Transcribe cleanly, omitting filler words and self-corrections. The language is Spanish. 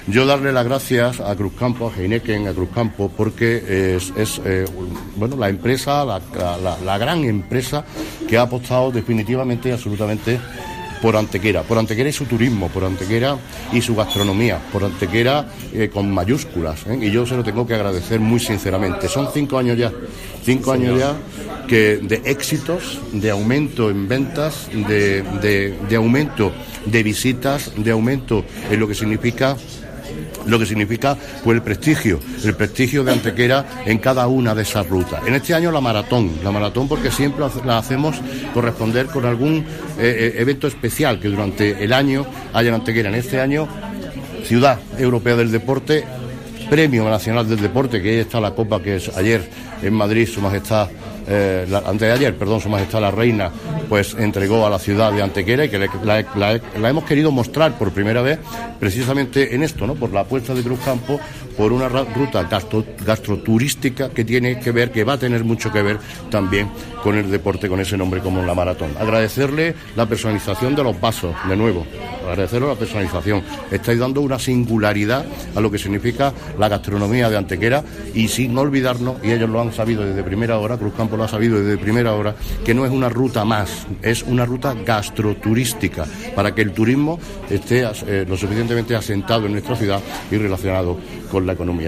Yo darle las gracias a Cruzcampo, a Heineken, a Cruzcampo, porque es la empresa, la gran empresa que ha apostado definitivamente y absolutamente por Antequera y su turismo, por Antequera y su gastronomía, por Antequera con mayúsculas, y yo se lo tengo que agradecer muy sinceramente. Son 5 años ya que de éxitos, de aumento en ventas, de aumento de visitas, de aumento en lo que significa pues el prestigio de Antequera en cada una de esas rutas. En este año la maratón porque siempre la hacemos corresponder con algún evento especial que durante el año haya en Antequera. En este año, Ciudad Europea del Deporte, Premio Nacional del Deporte, que ahí está la copa que es ayer en Madrid, Su Majestad la Reina pues entregó a la ciudad de Antequera, y que la hemos querido mostrar por primera vez precisamente en esto, ¿no? Por la apuesta de Cruzcampo por una ruta gastroturística que va a tener mucho que ver también con el deporte, con ese nombre como la maratón. Agradecerle la personalización de los vasos, de nuevo, agradecerle la personalización. Estáis dando una singularidad a lo que significa la gastronomía de Antequera, y sin olvidarnos, y ellos lo han sabido desde primera hora, Cruzcampo lo ha sabido desde primera hora, que no es una ruta más, es una ruta gastroturística, para que el turismo esté lo suficientemente asentado en nuestra ciudad y relacionado con la economía.